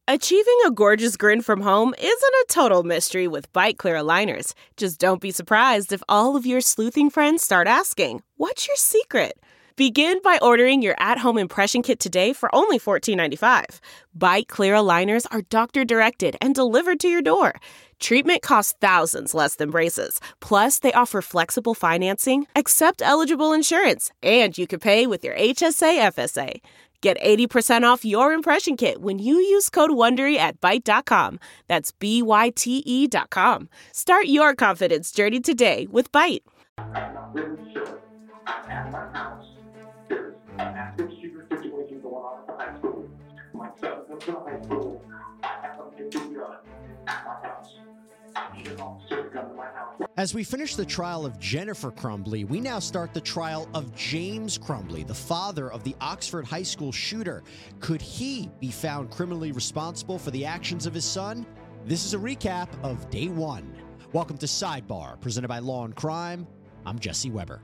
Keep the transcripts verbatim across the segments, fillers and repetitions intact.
Achieving a gorgeous grin from home isn't a total mystery with Byte Clear aligners. Just don't be surprised if all of your sleuthing friends start asking, "What's your secret?" Begin by ordering your at-home impression kit today for only fourteen ninety-five. Byte Clear aligners are doctor-directed and delivered to your door. Treatment costs thousands less than braces. Plus, they offer flexible financing, accept eligible insurance, and you can pay with your H S A F S A. Get eighty percent off your impression kit when you use code WONDERY at Byte dot com. That's B Y T E dot com. Start your confidence journey today with Byte. I'm really sure I'm at my house. There's an active shooter situation going on at the high school. My son goes to high school. I have a big gun at my house. I need an officer to come to my house. As we finish the trial of Jennifer Crumbley, we now start the trial of James Crumbley, the father of the Oxford High School shooter. Could he be found criminally responsible for the actions of his son? This is a recap of day one. Welcome to Sidebar, presented by Law and Crime. I'm Jesse Weber.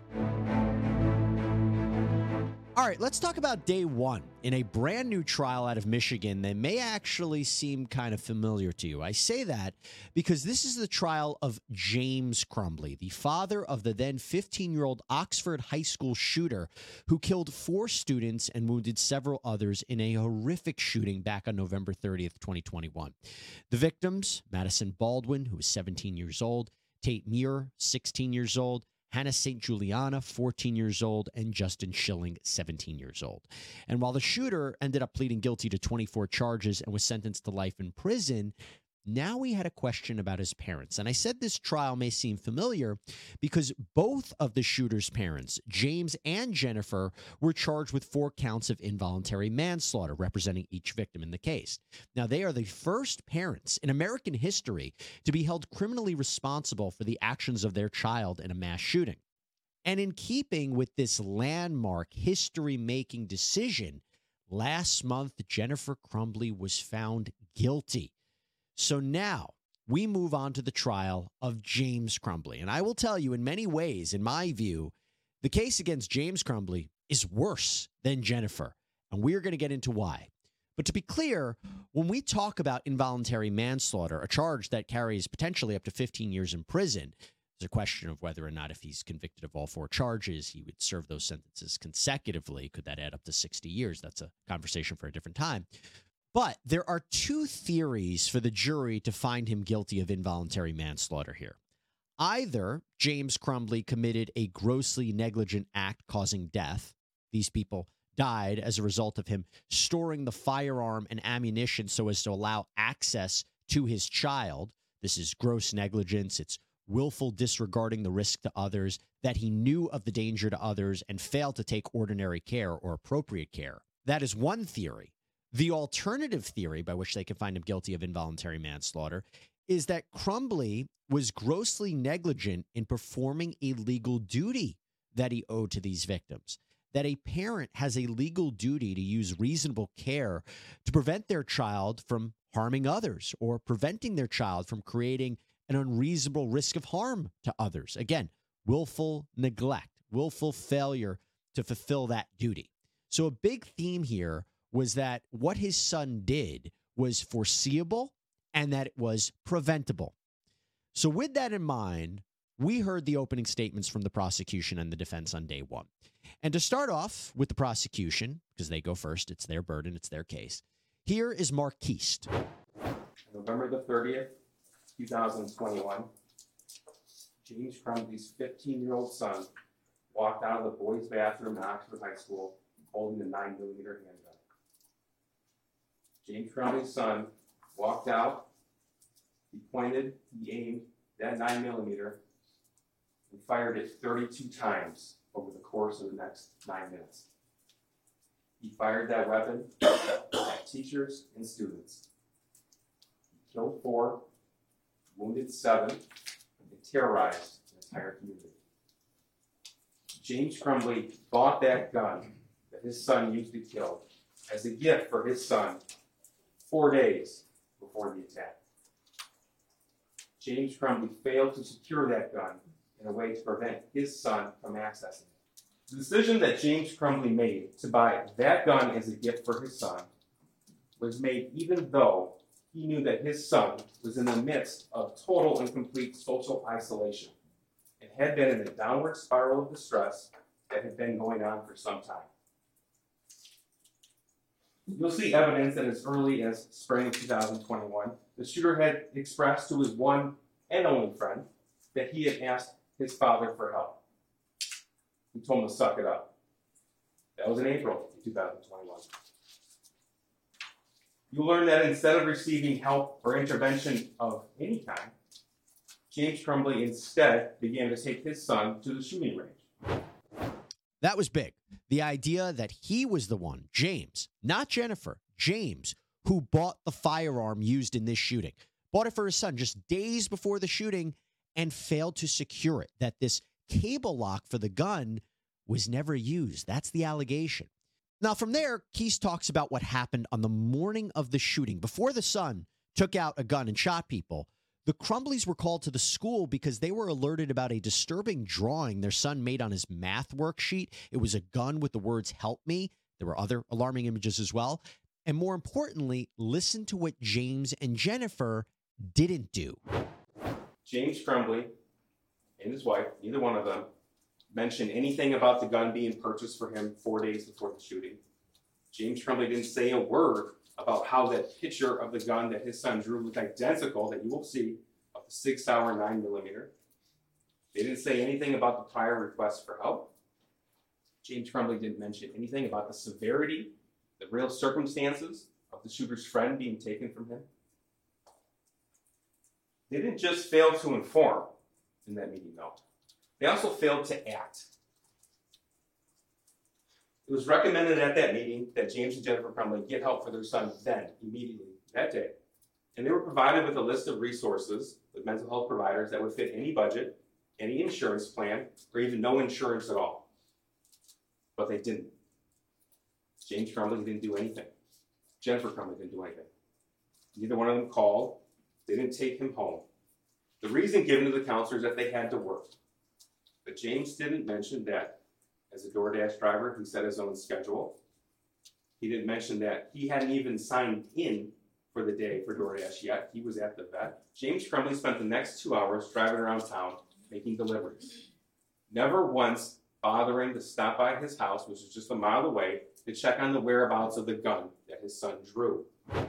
All right, let's talk about day one in a brand new trial out of Michigan that may actually seem kind of familiar to you. I say that because this is the trial of James Crumbley, the father of the then fifteen-year-old Oxford High School shooter who killed four students and wounded several others in a horrific shooting back on November thirtieth, twenty twenty-one. The victims, Madison Baldwin, who was seventeen years old, Tate Muir, sixteen years old, Hannah Saint Juliana, fourteen years old, and Justin Schilling, seventeen years old. And while the shooter ended up pleading guilty to twenty-four charges and was sentenced to life in prison, now we had a question about his parents. And I said this trial may seem familiar because both of the shooter's parents, James and Jennifer, were charged with four counts of involuntary manslaughter, representing each victim in the case. Now, they are the first parents in American history to be held criminally responsible for the actions of their child in a mass shooting. And in keeping with this landmark history-making decision, last month, Jennifer Crumbley was found guilty. So now we move on to the trial of James Crumbley. And I will tell you, in many ways, in my view, the case against James Crumbley is worse than Jennifer. And we're going to get into why. But to be clear, when we talk about involuntary manslaughter, a charge that carries potentially up to fifteen years in prison, there's a question of whether or not if he's convicted of all four charges, he would serve those sentences consecutively. Could that add up to sixty years? That's a conversation for a different time. But there are two theories for the jury to find him guilty of involuntary manslaughter here. Either James Crumbley committed a grossly negligent act causing death. These people died as a result of him storing the firearm and ammunition so as to allow access to his child. This is gross negligence. It's willful disregarding the risk to others, that he knew of the danger to others and failed to take ordinary care or appropriate care. That is one theory. The alternative theory by which they can find him guilty of involuntary manslaughter is that Crumbley was grossly negligent in performing a legal duty that he owed to these victims, that a parent has a legal duty to use reasonable care to prevent their child from harming others or preventing their child from creating an unreasonable risk of harm to others. Again, willful neglect, willful failure to fulfill that duty. So a big theme here was that what his son did was foreseeable and that it was preventable. So with that in mind, we heard the opening statements from the prosecution and the defense on day one. And to start off with the prosecution, because they go first, it's their burden, it's their case, here is Mark Keast. November the thirtieth, two thousand twenty-one, James Crumbley's fifteen-year-old son walked out of the boys' bathroom at Oxford High School holding a nine millimeter handgun. James Crumbley's son walked out, he pointed, he aimed that nine millimeter and fired it thirty-two times over the course of the next nine minutes. He fired that weapon at teachers and students. He killed four, wounded seven, and terrorized the entire community. James Crumbley bought that gun that his son used to kill as a gift for his son four days before the attack. James Crumbley failed to secure that gun in a way to prevent his son from accessing it. The decision that James Crumbley made to buy that gun as a gift for his son was made even though he knew that his son was in the midst of total and complete social isolation and had been in a downward spiral of distress that had been going on for some time. You'll see evidence that as early as spring of two thousand twenty-one, the shooter had expressed to his one and only friend that he had asked his father for help. He told him to suck it up. That was in April of two thousand twenty-one. You learn that instead of receiving help or intervention of any kind, James Crumbley instead began to take his son to the shooting range. That was big. The idea that he was the one, James, not Jennifer, James, who bought the firearm used in this shooting, bought it for his son just days before the shooting and failed to secure it, that this cable lock for the gun was never used. That's the allegation. Now, from there, Keese talks about what happened on the morning of the shooting. Before the son took out a gun and shot people, the Crumbleys were called to the school because they were alerted about a disturbing drawing their son made on his math worksheet. It was a gun with the words, "Help me." There were other alarming images as well. And more importantly, listen to what James and Jennifer didn't do. James Crumbley and his wife, neither one of them, mentioned anything about the gun being purchased for him four days before the shooting. James Crumbley didn't say a word about how that picture of the gun that his son drew looked identical, that you will see, of the Sig Sauer nine millimeter. They didn't say anything about the prior request for help. James Crumbley didn't mention anything about the severity, the real circumstances of the shooter's friend being taken from him. They didn't just fail to inform in that meeting, though. They also failed to act. It was recommended at that meeting that James and Jennifer Crumbley get help for their son then, immediately, that day. And they were provided with a list of resources with mental health providers that would fit any budget, any insurance plan, or even no insurance at all. But they didn't. James Crumbley didn't do anything. Jennifer Crumbley didn't do anything. Neither one of them called. They didn't take him home. The reason given to the counselors that they had to work. But James didn't mention that as a DoorDash driver, he set his own schedule. He didn't mention that he hadn't even signed in for the day for DoorDash yet. He was at the vet. James Crumbley spent the next two hours driving around town making deliveries. Never once bothering to stop by his house, which is just a mile away, to check on the whereabouts of the gun that his son drew.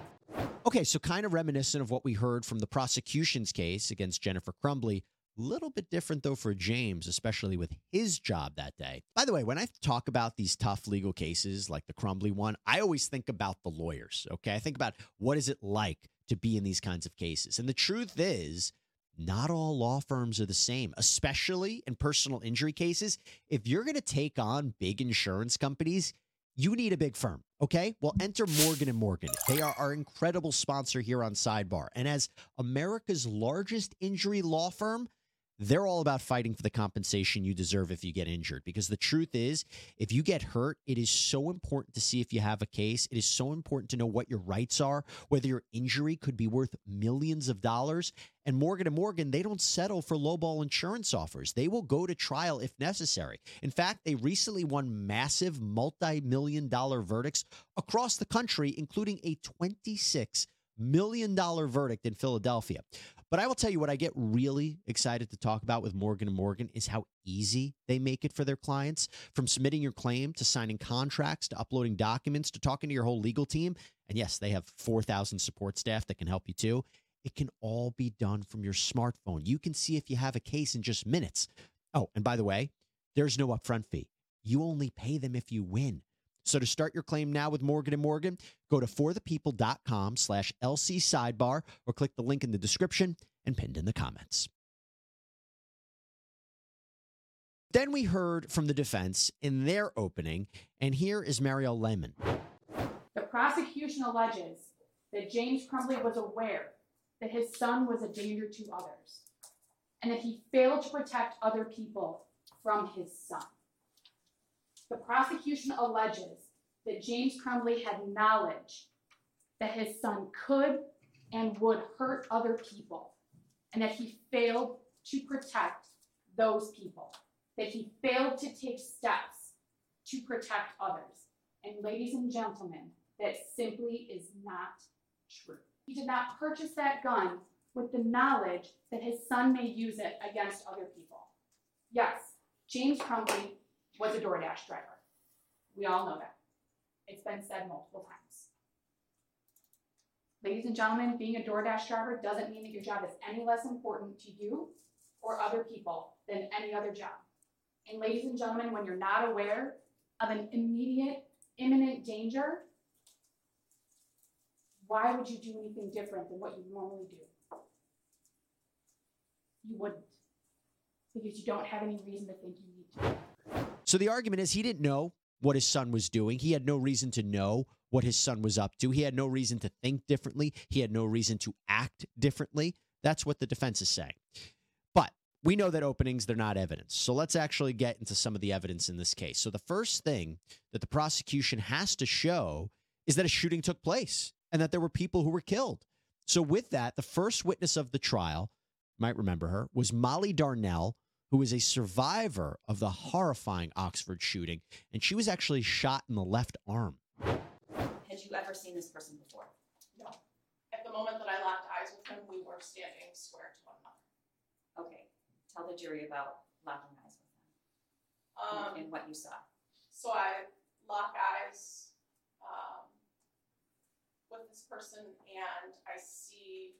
Okay, so kind of reminiscent of what we heard from the prosecution's case against Jennifer Crumbley. A little bit different, though, for James, especially with his job that day. By the way, when I talk about these tough legal cases like the Crumbley one, I always think about the lawyers, okay? I think about what is it like to be in these kinds of cases. And the truth is, not all law firms are the same, especially in personal injury cases. If you're going to take on big insurance companies, you need a big firm, okay? Well, enter Morgan and Morgan. They are our incredible sponsor here on Sidebar. And as America's largest injury law firm, they're all about fighting for the compensation you deserve if you get injured. Because the truth is, if you get hurt, it is so important to see if you have a case. It is so important to know what your rights are, whether your injury could be worth millions of dollars. And Morgan and Morgan, they don't settle for lowball insurance offers. They will go to trial if necessary. In fact, they recently won massive multi-million dollar verdicts across the country, including a twenty-six million dollar verdict in Philadelphia. But I will tell you what I get really excited to talk about with Morgan and Morgan is how easy they make it for their clients. From submitting your claim to signing contracts to uploading documents to talking to your whole legal team. And yes, they have four thousand support staff that can help you too. It can all be done from your smartphone. You can see if you have a case in just minutes. Oh, and by the way, there's no upfront fee. You only pay them if you win. So to start your claim now with Morgan and Morgan, go to forthepeople.com slash LC sidebar or click the link in the description and pinned in the comments. Then we heard from the defense in their opening, and here is Mariel Lehman. The prosecution alleges that James Crumbley was aware that his son was a danger to others and that he failed to protect other people from his son. The prosecution alleges that James Crumbley had knowledge that his son could and would hurt other people, and that he failed to protect those people, that he failed to take steps to protect others. And ladies and gentlemen, that simply is not true. He did not purchase that gun with the knowledge that his son may use it against other people. Yes, James Crumbley was a DoorDash driver. We all know that. It's been said multiple times. Ladies and gentlemen, being a DoorDash driver doesn't mean that your job is any less important to you or other people than any other job. And ladies and gentlemen, when you're not aware of an immediate, imminent danger, why would you do anything different than what you normally do? You wouldn't, because you don't have any reason to think you need to. So the argument is he didn't know what his son was doing. He had no reason to know what his son was up to. He had no reason to think differently. He had no reason to act differently. That's what the defense is saying. But we know that openings, they're not evidence. So let's actually get into some of the evidence in this case. So the first thing that the prosecution has to show is that a shooting took place and that there were people who were killed. So with that, the first witness of the trial, you might remember her, was Molly Darnell, who is a survivor of the horrifying Oxford shooting, and she was actually shot in the left arm. Had you ever seen this person before? No. At the moment that I locked eyes with him, we were standing square to one another. Okay. Tell the jury about locking eyes with him Um, and what you saw. so I lock eyes um, with this person, and I see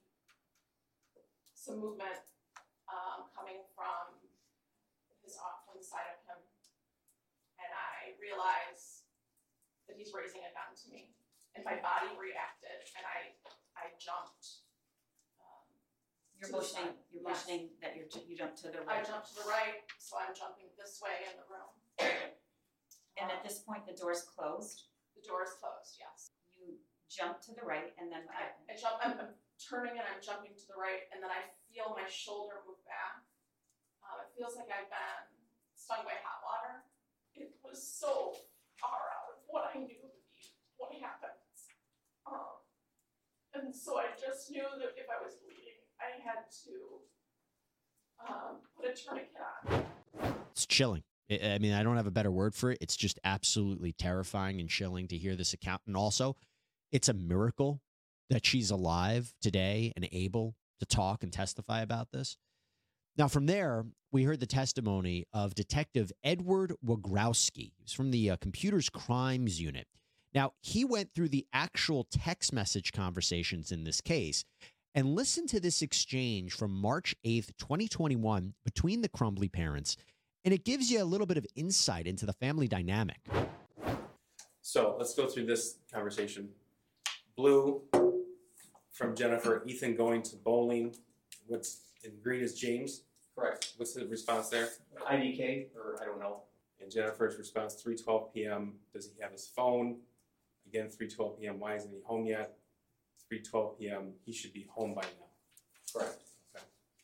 some movement um, coming from his off from the side of him, and I realize that he's raising a gun to me, and my body reacted, and I I jumped. Um, You're to the motioning. side. You're Yes. motioning that you're you jump to the I right. jumped to the right, so I'm jumping this way in the room. And Um, at this point, the door's closed. the door is closed. Yes. You jump to the right, and then what I, happened? I jump. I'm, I'm turning and I'm jumping to the right, and then I feel my shoulder move back. Um, it feels like I've been stung by hot water. It was so far out of what I knew to be what happens. Um, and so I just knew that if I was bleeding, I had to um, put a tourniquet on. It's chilling. I I mean, I don't have a better word for it. It's just absolutely terrifying and chilling to hear this account. And also, it's a miracle that she's alive today and able to talk and testify about this. Now, from there, we heard the testimony of Detective Edward Wagrowski. He was from the uh, Computers Crimes Unit. Now, he went through the actual text message conversations in this case and listened to this exchange from March eighth, twenty twenty-one between the Crumbley parents, and it gives you a little bit of insight into the family dynamic. So let's go through this conversation. Blue from Jennifer, Ethan going to bowling. What's in green is James. Correct. What's the response there? I D K, or I don't know. And Jennifer's response, three twelve p.m. Does he have his phone? Again, three twelve p.m. Why isn't he home yet? three twelve p.m. He should be home by now. Correct. Okay.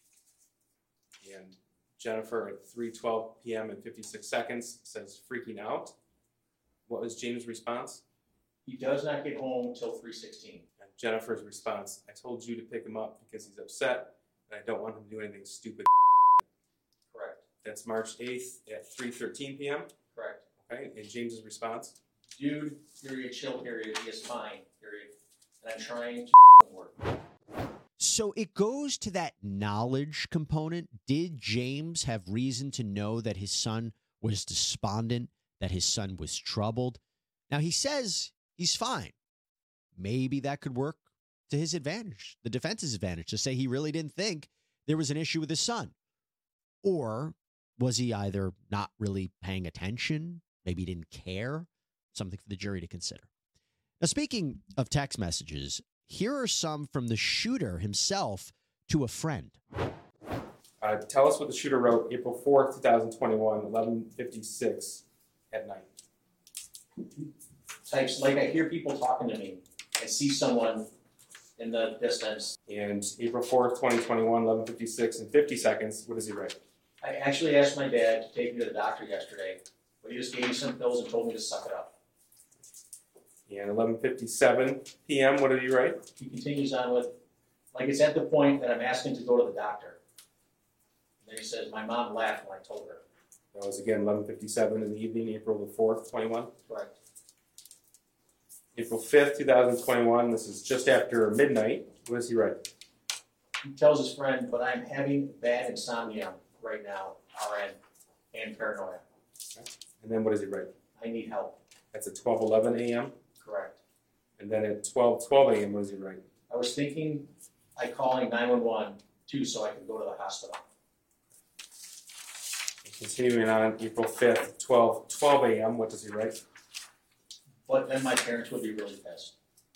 And Jennifer at three twelve p.m. and fifty-six seconds says freaking out. What was James' response? He does not get home till three sixteen. And Jennifer's response, I told you to pick him up because he's upset and I don't want him to do anything stupid. Correct. That's March eighth at three thirteen p.m. Correct. Okay, and James's response? Dude, period, chill period, he is fine, period. And I'm trying to work. So it goes to that knowledge component. Did James have reason to know that his son was despondent, that his son was troubled? Now, he says he's fine. Maybe that could work to his advantage, the defense's advantage, to say he really didn't think there was an issue with his son. Or was he either not really paying attention, maybe he didn't care? Something for the jury to consider. Now, speaking of text messages, here are some from the shooter himself to a friend. Uh, tell us what the shooter wrote April fourth, twenty twenty-one, eleven fifty-six at night. Types, like I hear people talking to me. I see someone in the distance. And April fourth, twenty twenty-one, eleven fifty-six and fifty seconds, what does he write? I actually asked my dad to take me to the doctor yesterday, but he just gave me some pills and told me to suck it up. And eleven fifty-seven p.m., what did he write? He continues on with, like it's at the point that I'm asking to go to the doctor. And then he says, my mom laughed when I told her. That was again eleven fifty-seven in the evening, April the fourth, twenty-one. Correct. April fifth, two thousand twenty-one. This is just after midnight. What does he write? He tells his friend, but I'm having bad insomnia right now, R N, and paranoia. And then what does he write? I need help. That's at twelve eleven a.m. Correct. And then at twelve twelve a.m. what does he write? I was thinking I calling nine one one too so I can go to the hospital. Continuing on, April fifth, twelve twelve a.m. what does he write? But then my parents would be really pissed.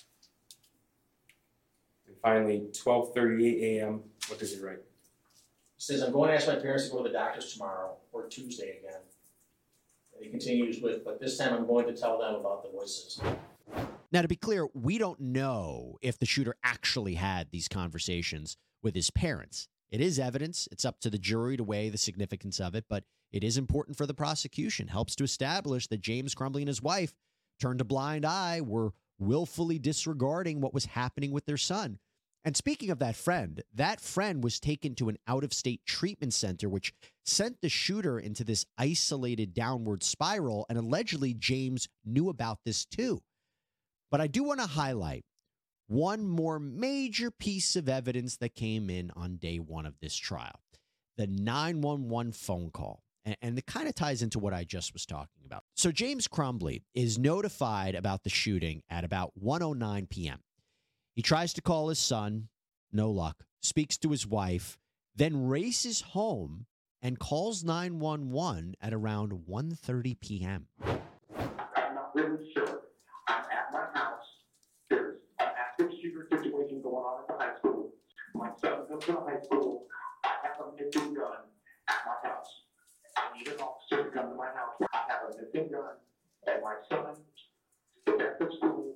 And finally, twelve thirty-eight a.m. what does he write? He says, I'm going to ask my parents to go to the doctors tomorrow or Tuesday again. And he continues with, but this time I'm going to tell them about the voices. Now, to be clear, we don't know if the shooter actually had these conversations with his parents. It is evidence. It's up to the jury to weigh the significance of it, but it is important for the prosecution. Helps to establish that James Crumbley and his wife turned a blind eye, were willfully disregarding what was happening with their son. And speaking of that friend, that friend was taken to an out-of-state treatment center, which sent the shooter into this isolated downward spiral, and allegedly James knew about this too. But I do want to highlight one more major piece of evidence that came in on day one of this trial, the nine one one phone call. And, and it kind of ties into what I just was talking about. So James Crumbley is notified about the shooting at about one oh nine p.m. He tries to call his son, no luck, speaks to his wife, then races home and calls nine one one at around one thirty p.m. I'm not really sure. I'm at my house. There's an active shooter situation going on at the high school. My son goes to the high school. I have a missing gun at my house. I need an officer to come to my house. I have a missing gun, and my son is at the school.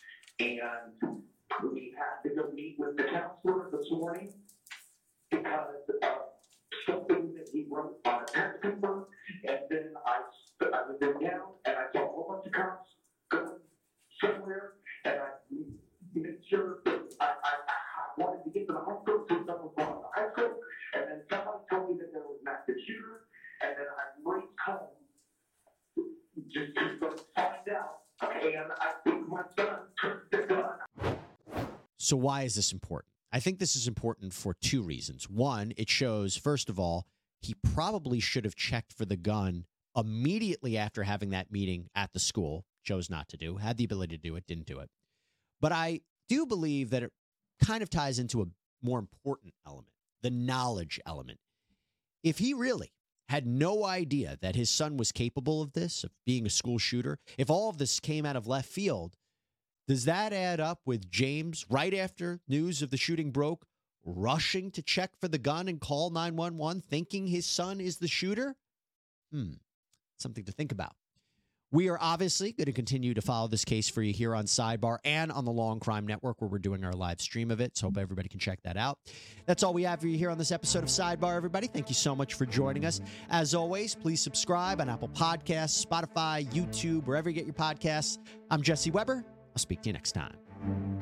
And we had to go meet with the counselor this morning because of something that he wrote on a text paper. And then I, I was in town and I saw a whole bunch of cops going somewhere, and I made sure that I, I, I wanted to get to the high school so someone was going to the high school. And then somebody told me that there was an active shooter, and then I raced home just to go find out. And I think my son took the gun. So why is this important? I think this is important for two reasons. One, it shows, first of all, he probably should have checked for the gun immediately after having that meeting at the school. Chose not to do, had the ability to do it, didn't do it. But I do believe that it kind of ties into a more important element, the knowledge element. If he really had no idea that his son was capable of this, of being a school shooter, if all of this came out of left field, does that add up with James, right after news of the shooting broke, rushing to check for the gun and call nine one one, thinking his son is the shooter? Hmm, something to think about. We are obviously going to continue to follow this case for you here on Sidebar and on the Long Crime Network, where we're doing our live stream of it. So hope everybody can check that out. That's all we have for you here on this episode of Sidebar, everybody. Thank you so much for joining us. As always, please subscribe on Apple Podcasts, Spotify, YouTube, wherever you get your podcasts. I'm Jesse Weber. I'll speak to you next time.